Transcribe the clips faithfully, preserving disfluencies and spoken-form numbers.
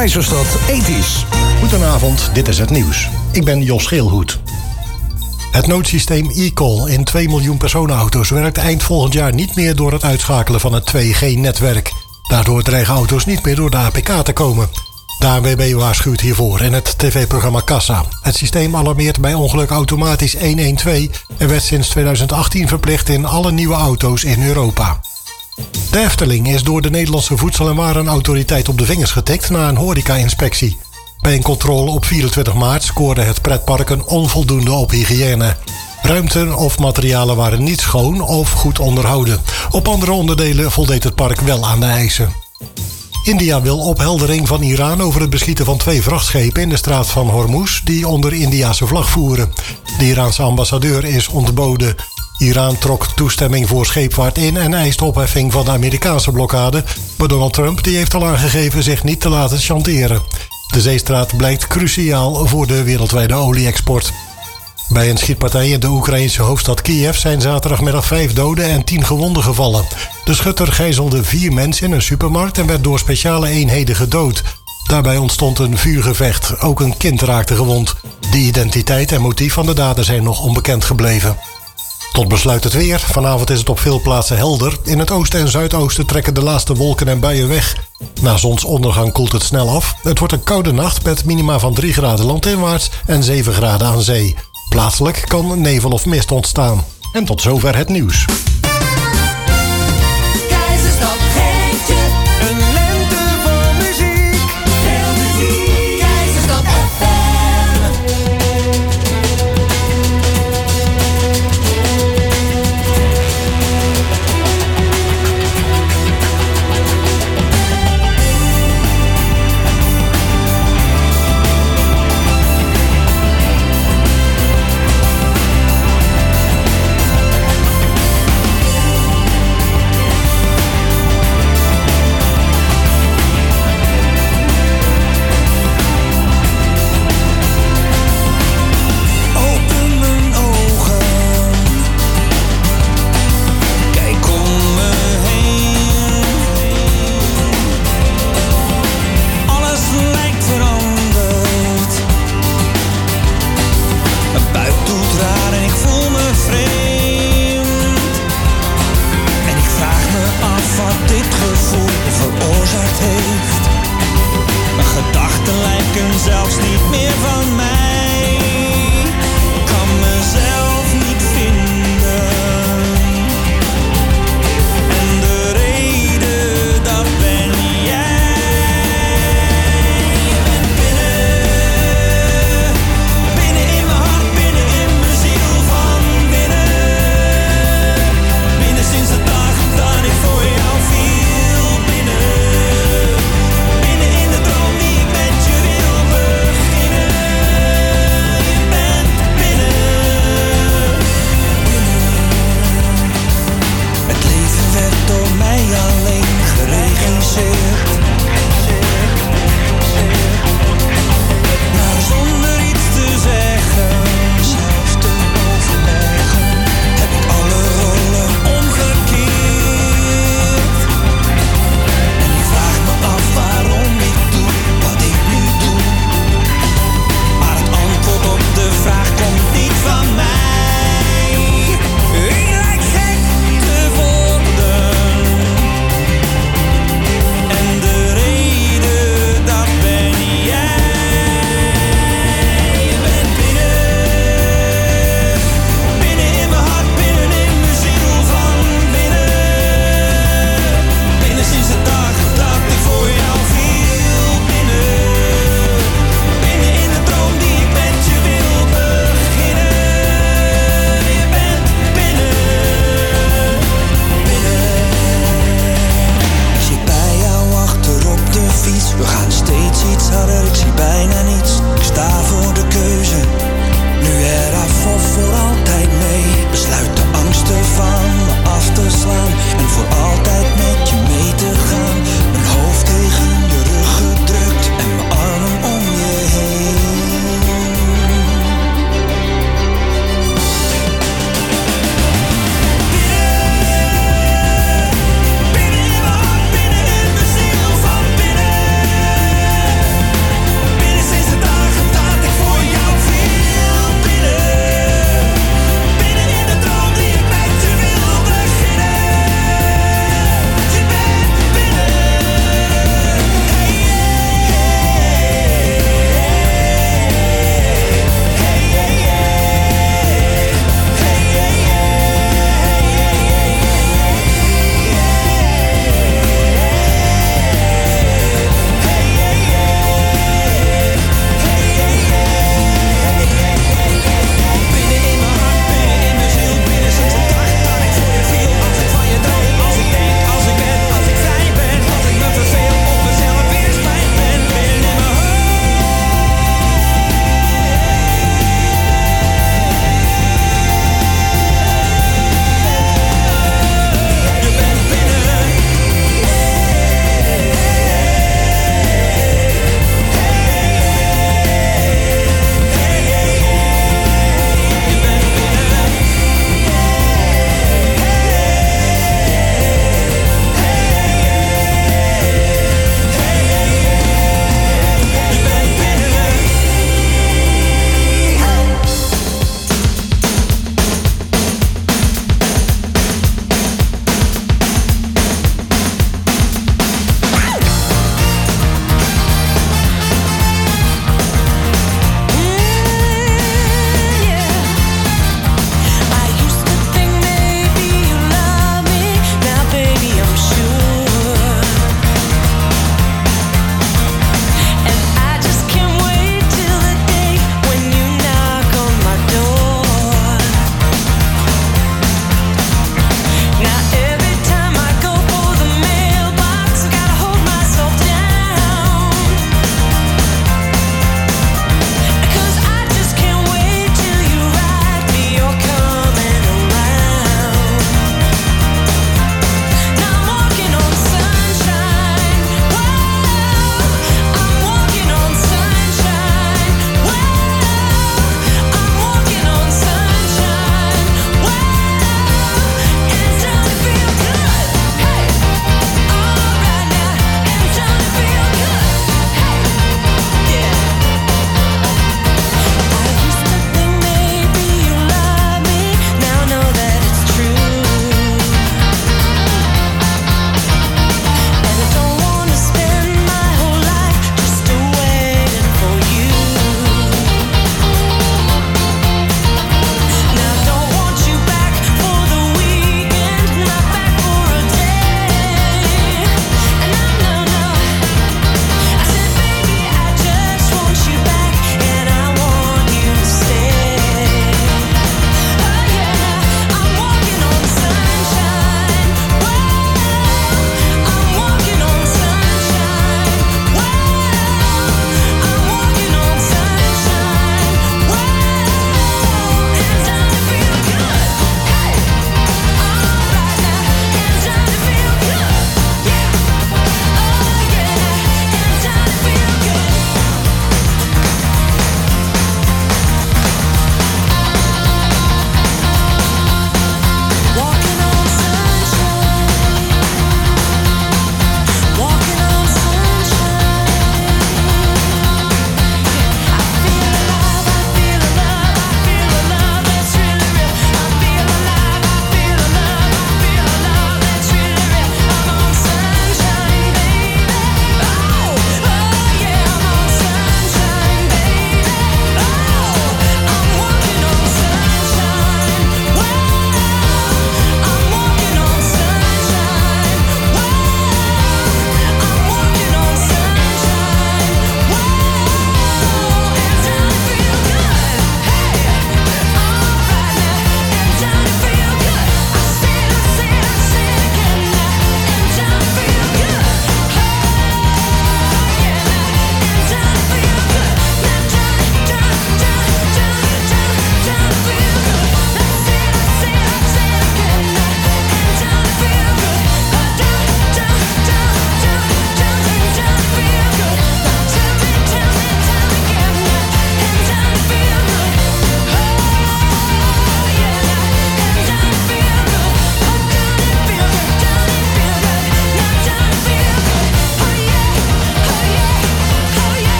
Keizerstad Ethisch. Goedenavond, dit is het nieuws. Ik ben Jos Geelhoed. Het noodsysteem e-call in twee miljoen personenauto's werkt eind volgend jaar niet meer door het uitschakelen van het twee G netwerk. Daardoor dreigen auto's niet meer door de A P K te komen. De A N W B waarschuwt hiervoor in het tv-programma Kassa. Het systeem alarmeert bij ongeluk automatisch honderdtwaalf en werd sinds tweeduizend achttien verplicht in alle nieuwe auto's in Europa. De Efteling is door de Nederlandse Voedsel- en Warenautoriteit op de vingers getikt na een horeca-inspectie. Bij een controle op vierentwintig maart scoorde het pretpark een onvoldoende op hygiëne. Ruimten of materialen waren niet schoon of goed onderhouden. Op andere onderdelen voldeed het park wel aan de eisen. India wil opheldering van Iran over het beschieten van twee vrachtschepen in de straat van Hormuz die onder Indiase vlag voeren. De Iraanse ambassadeur is ontboden. Iran trok toestemming voor scheepvaart in en eist opheffing van de Amerikaanse blokkade. Maar Donald Trump die heeft al aangegeven zich niet te laten chanteren. De zeestraat blijkt cruciaal voor de wereldwijde olie-export. Bij een schietpartij in de Oekraïnse hoofdstad Kiev zijn zaterdagmiddag vijf doden en tien gewonden gevallen. De schutter gijzelde vier mensen in een supermarkt en werd door speciale eenheden gedood. Daarbij ontstond een vuurgevecht. Ook een kind raakte gewond. De identiteit en motief van de dader zijn nog onbekend gebleven. Tot besluit het weer. Vanavond is het op veel plaatsen helder. In het oosten en zuidoosten trekken de laatste wolken en buien weg. Na zonsondergang koelt het snel af. Het wordt een koude nacht met minima van drie graden landinwaarts en zeven graden aan zee. Plaatselijk kan nevel of mist ontstaan. En tot zover het nieuws. Keizerstad geeft je een lente vol muziek. Veel muziek. Keizerstad F M.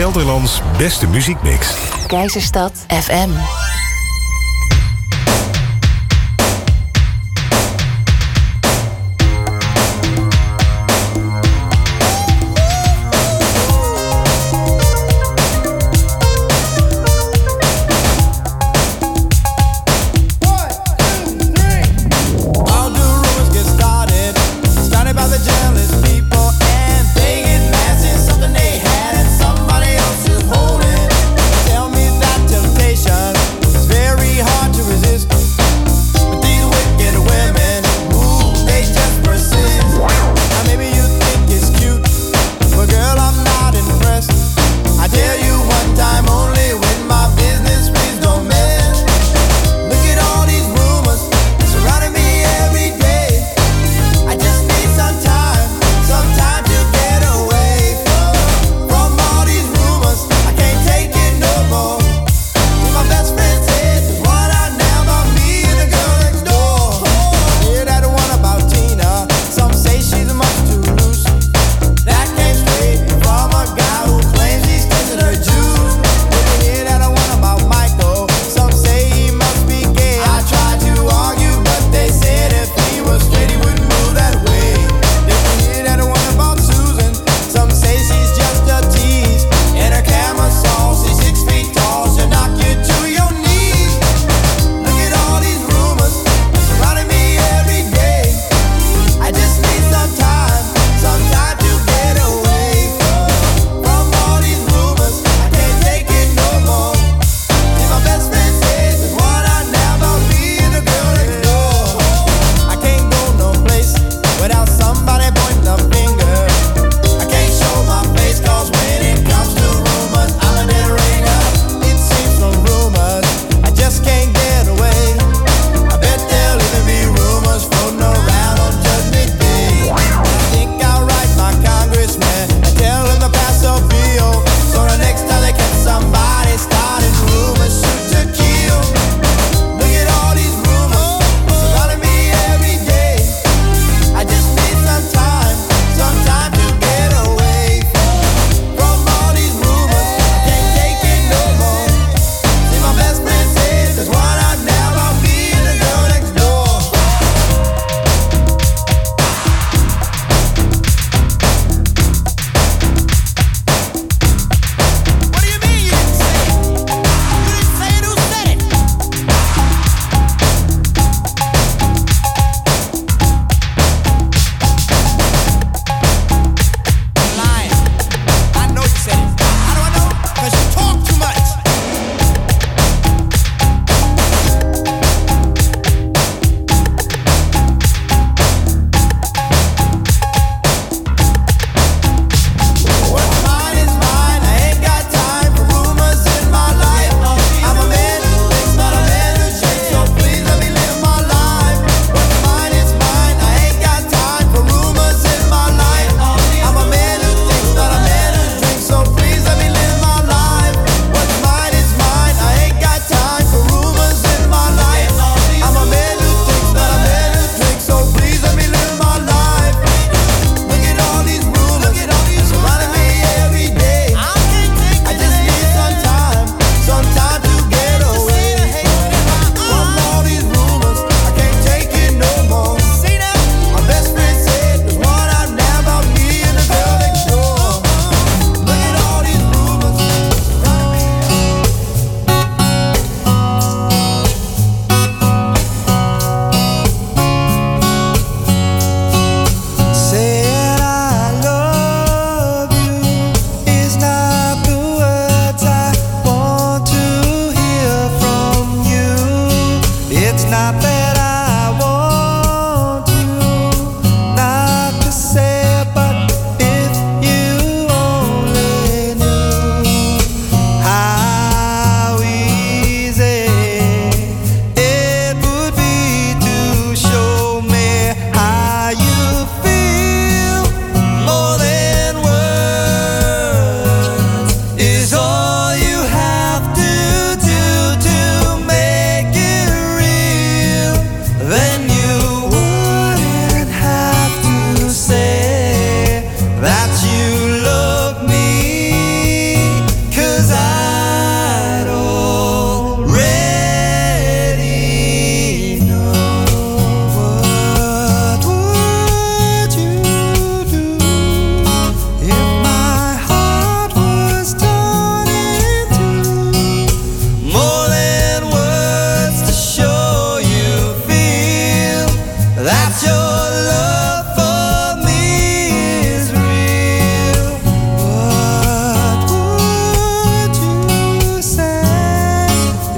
Gelderlands beste muziekmix. Keizerstad F M. Somebody else is holding. Tell me that temptation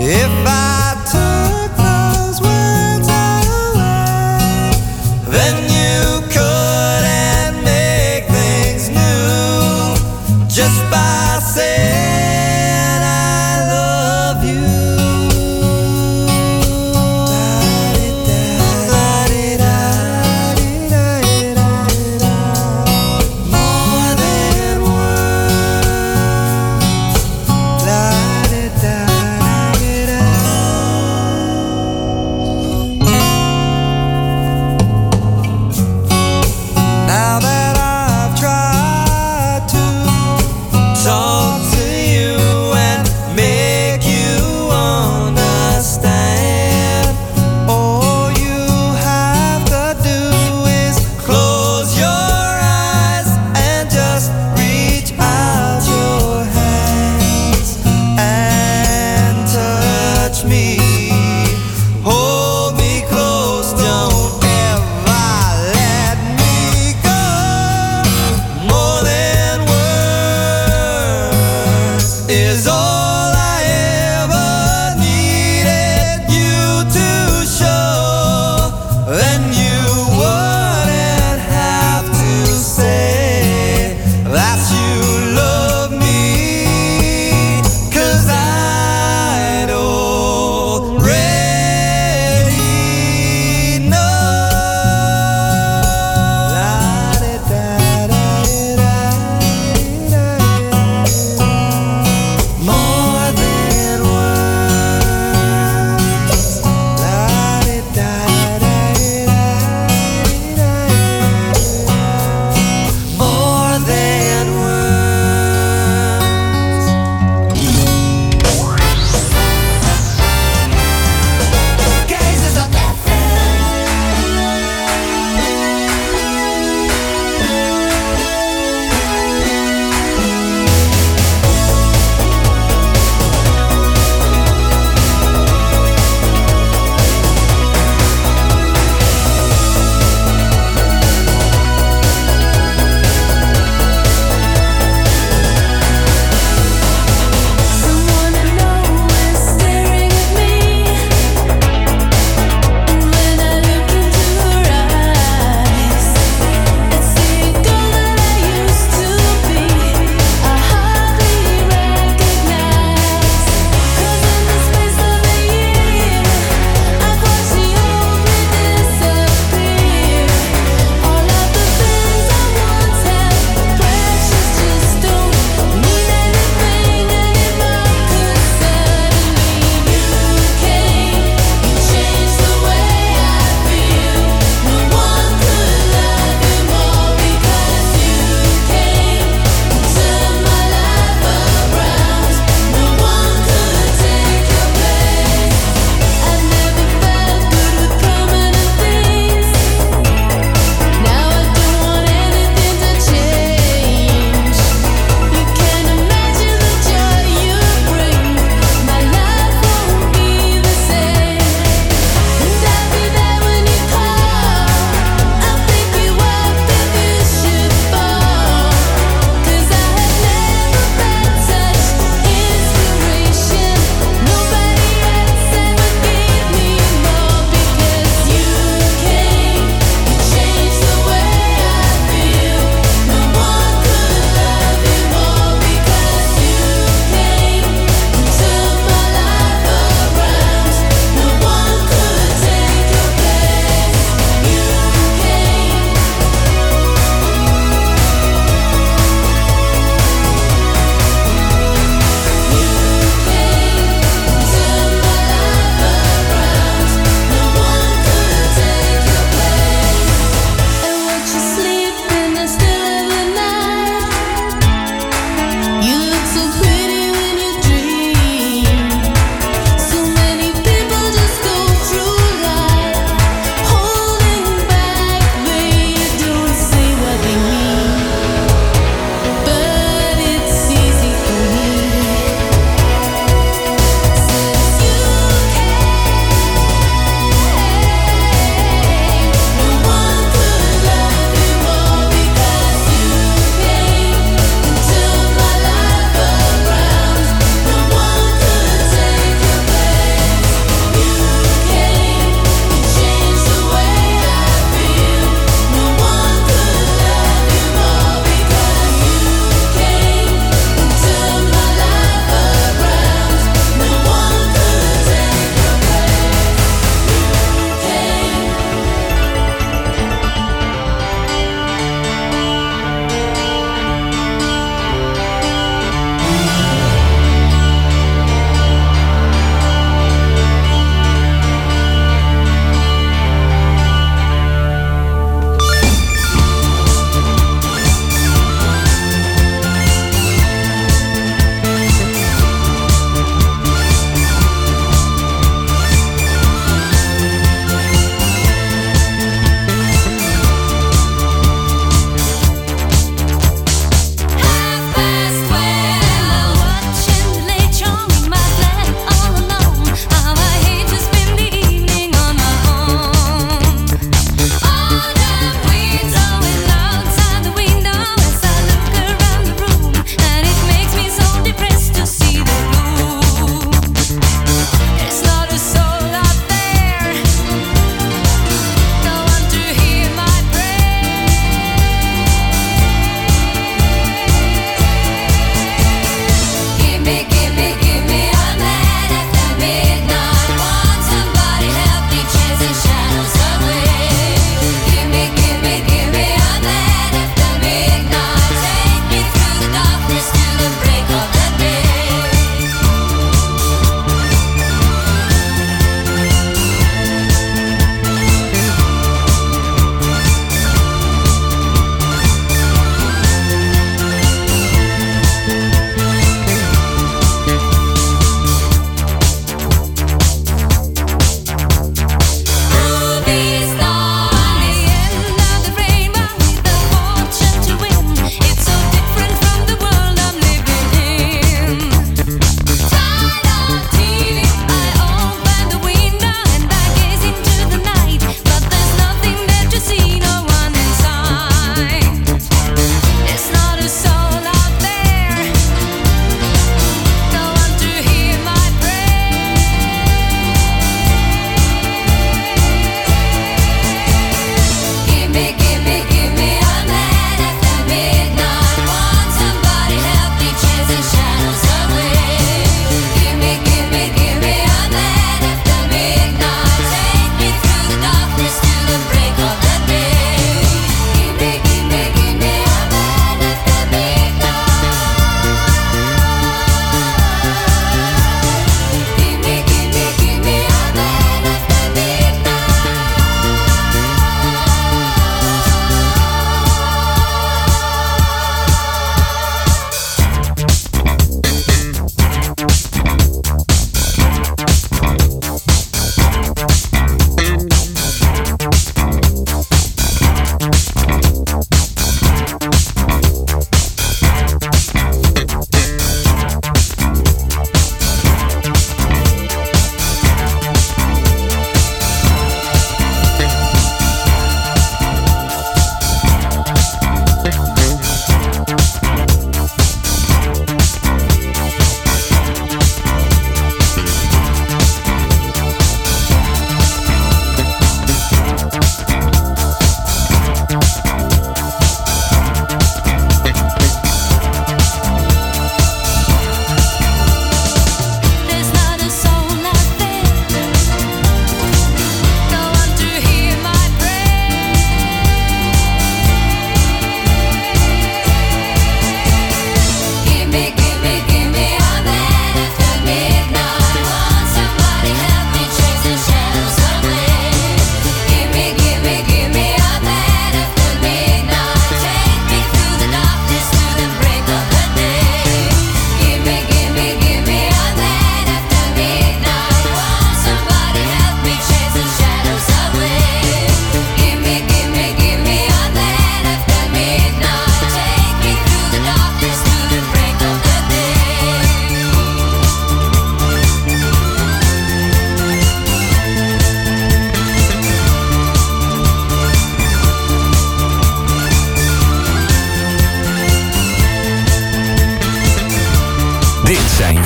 If I took those words away, then you couldn't make things new just by saying I love you. More than words. La-di-da-da-da-da.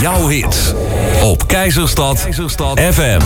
jouw hits. Op Keizerstad, Keizerstad F M.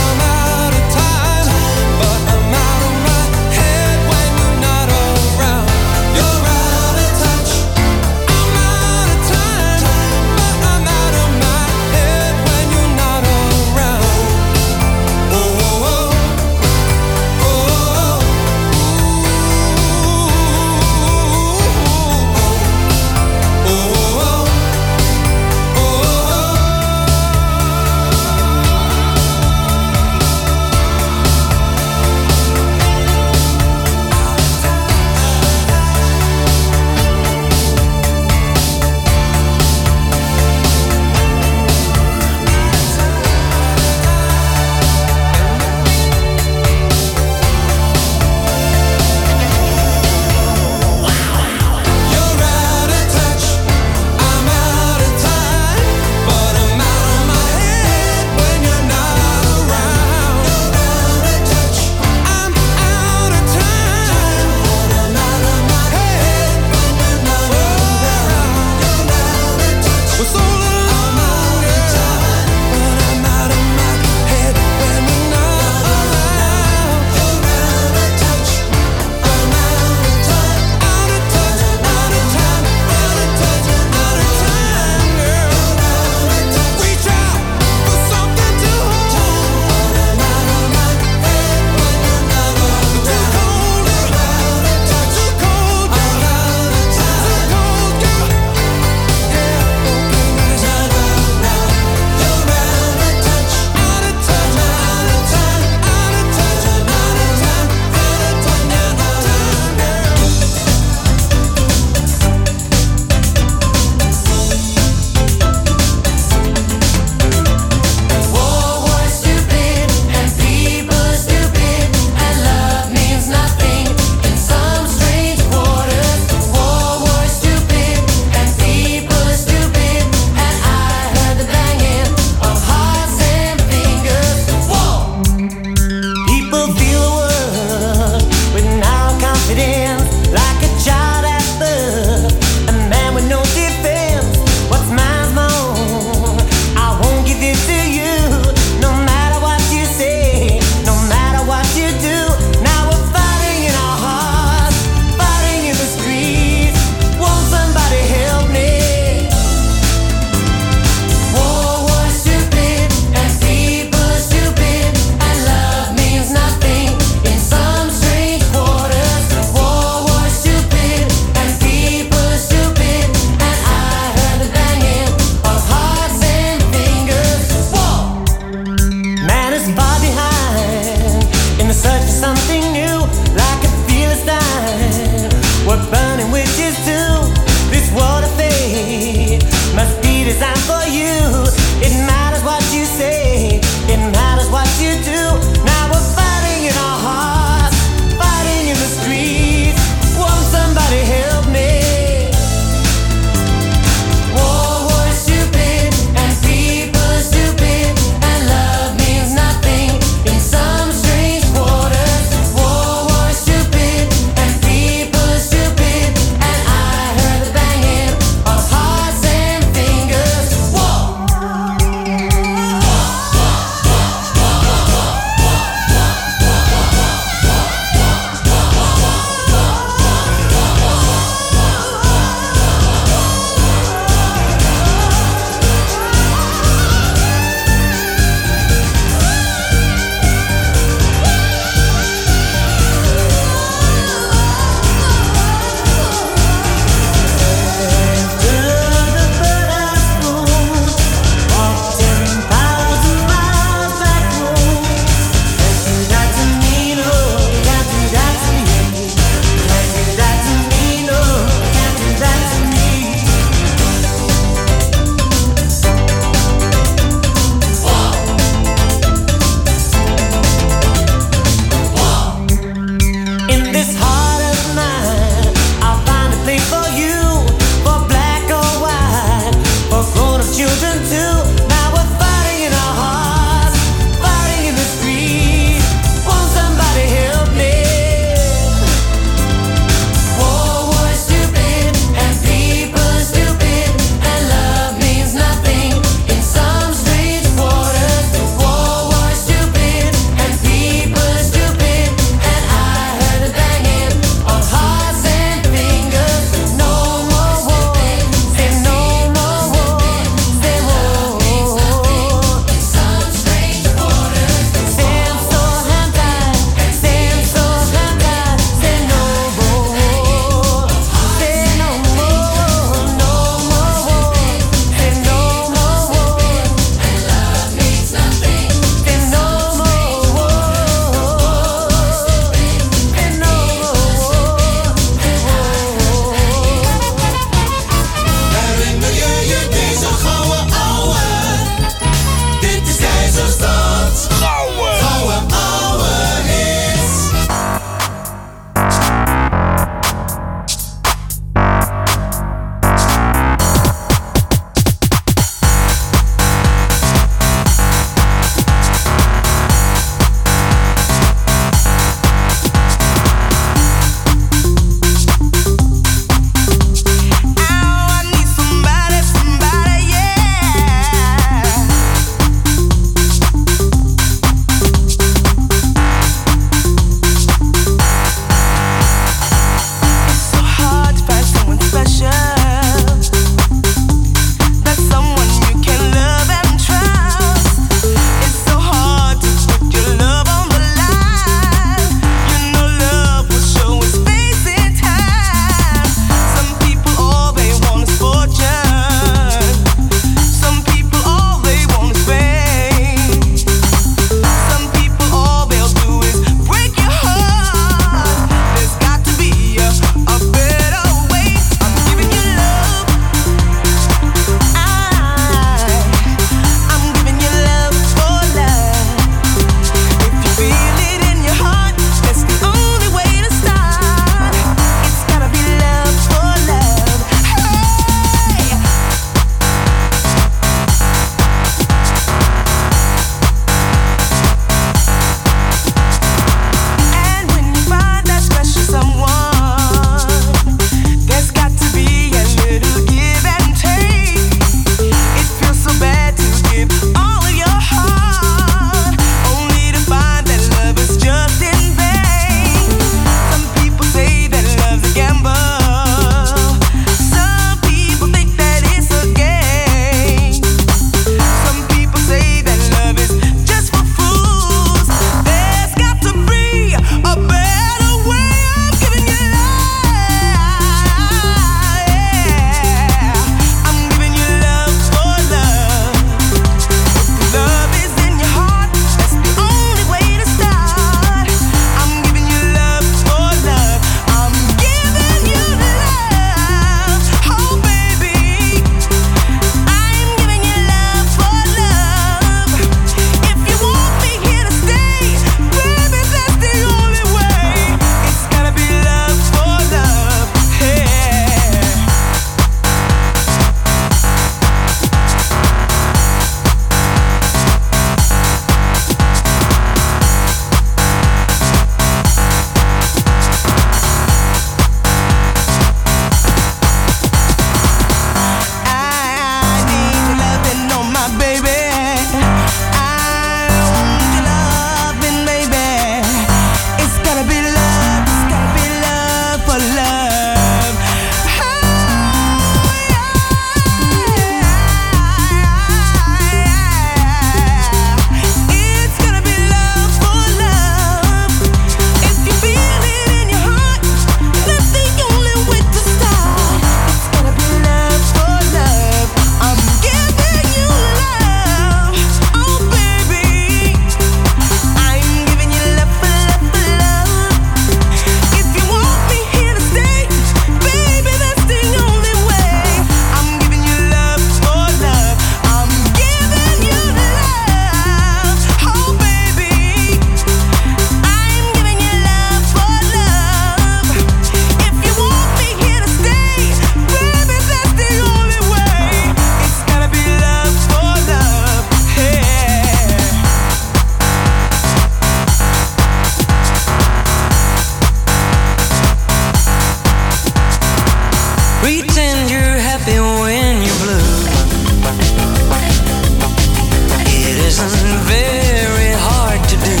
It isn't very hard to do,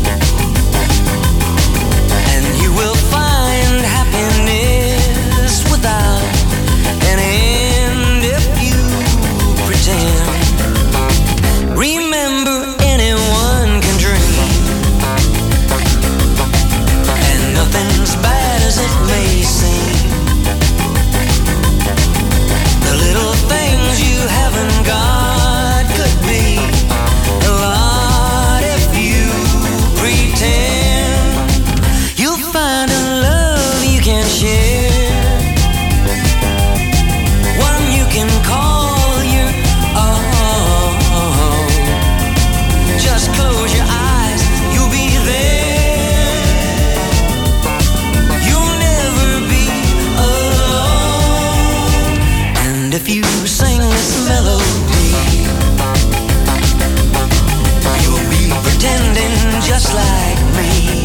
and you will find happiness without an end if you pretend. Remember, anyone can dream, and nothing's bad as it may seem. The little things you haven't got could be a lot if you pretend. You'll find a love you can share, one you can call your own. Just close your eyes, you'll be there. You'll never be alone. And if you sing this melody, you'll be pretending just like me.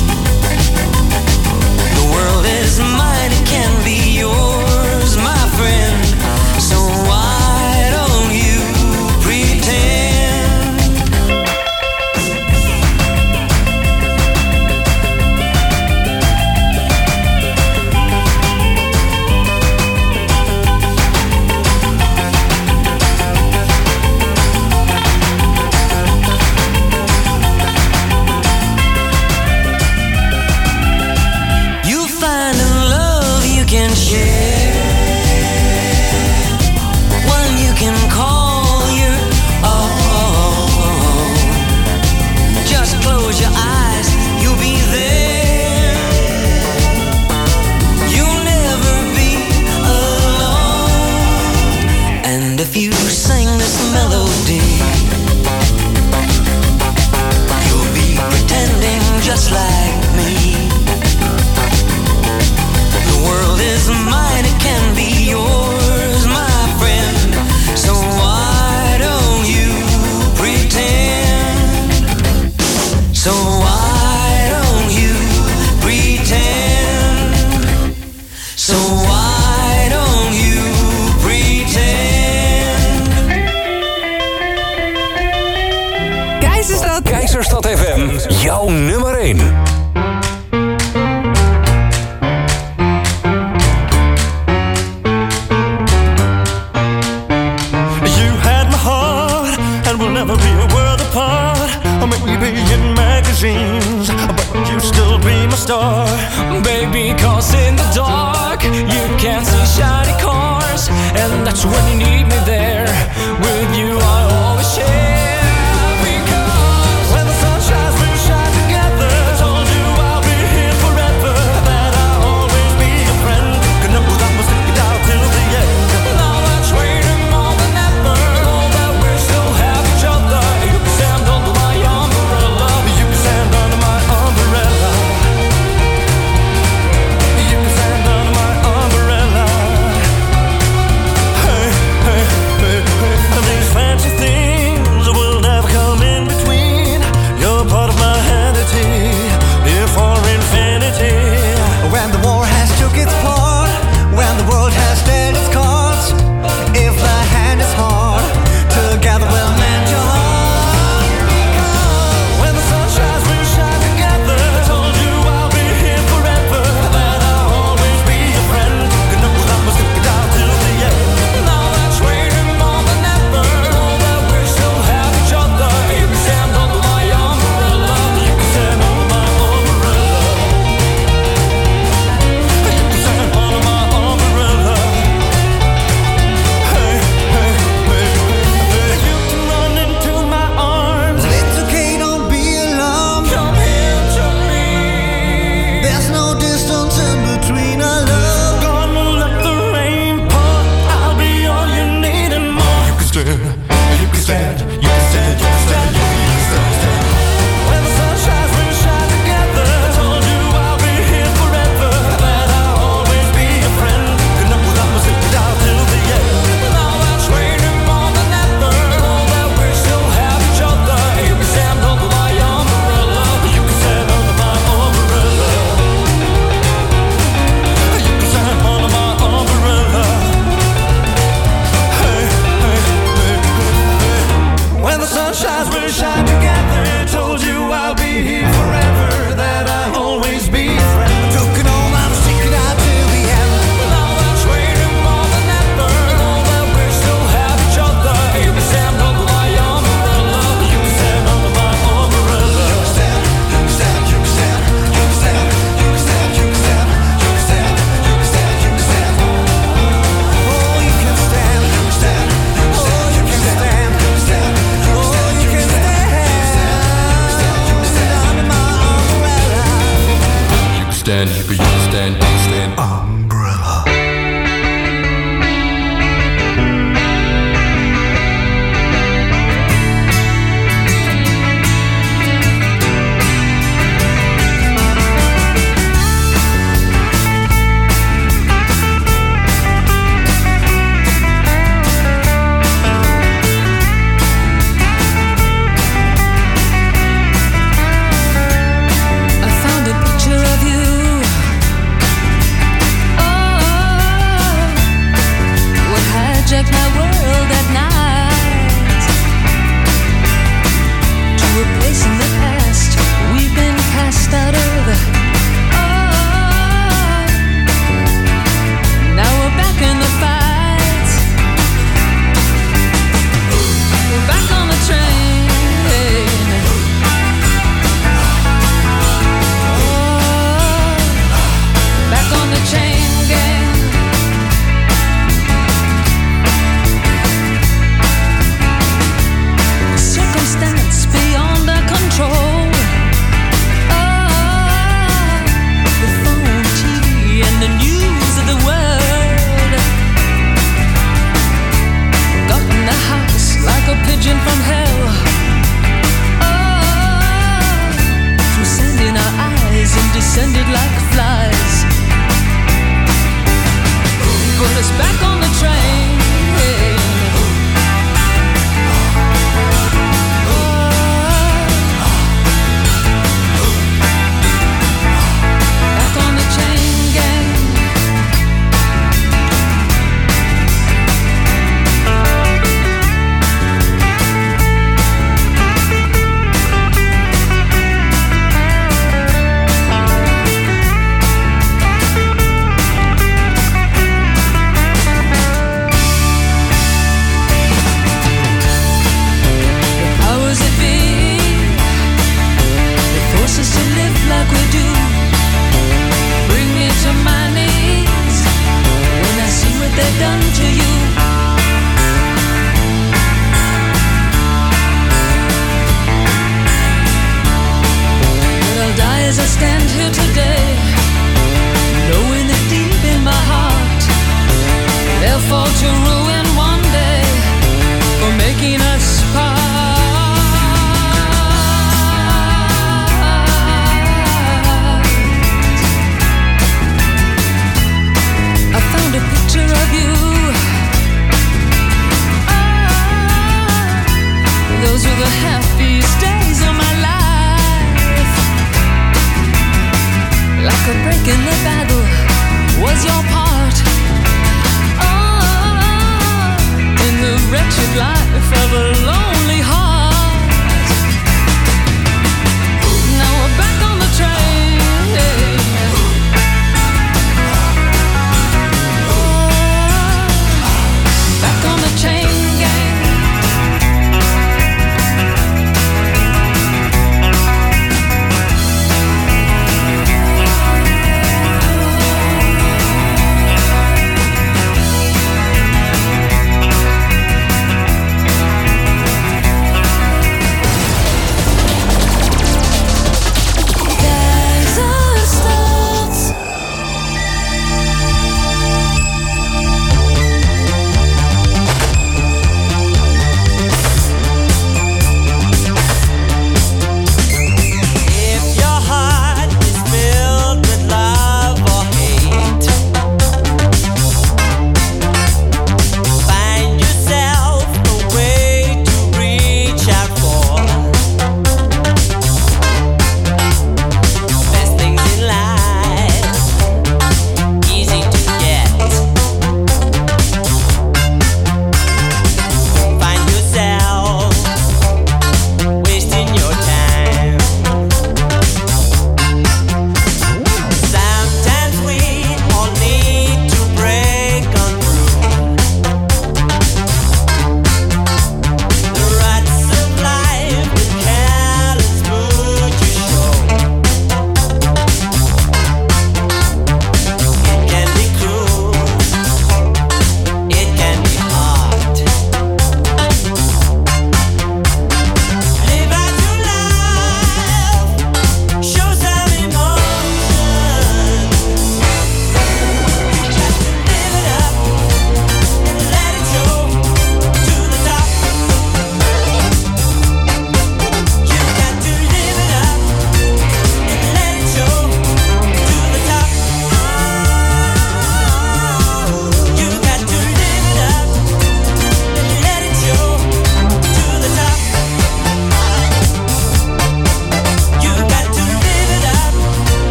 The world is mine, it can be yours, my friend. So why don't you pretend? You'll find a love you can share, one you can call your own. Just close your eyes, you'll be there. You'll never be alone. And if you sing this melody, you'll be pretending just like me. The world is mine, it can be yours, my friend. So why don't you pretend? So why don't you pretend? So why don't you pretend? Keizerstad. Keizerstad F M, jouw nummer één. You had my heart, and we'll never be a world apart. Or maybe in magazines, but you still be my star. Baby, cause in the dark you can't see shiny cars, and that's when you need me there. With you I always share. Because When the sun shines, we shine together. I told you I'll be here forever, that I'll always be your friend. You know that we'll stick it out till the end. now that's waiting more than ever, know that we still have each other. You can stand under my umbrella. You can stand under my umbrella. You can stand under my umbrella. Hey, hey, hey, hey. These fancy things stand, hippie, you stand, they stand. Umbrella.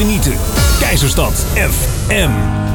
genieten. Keizerstad F M.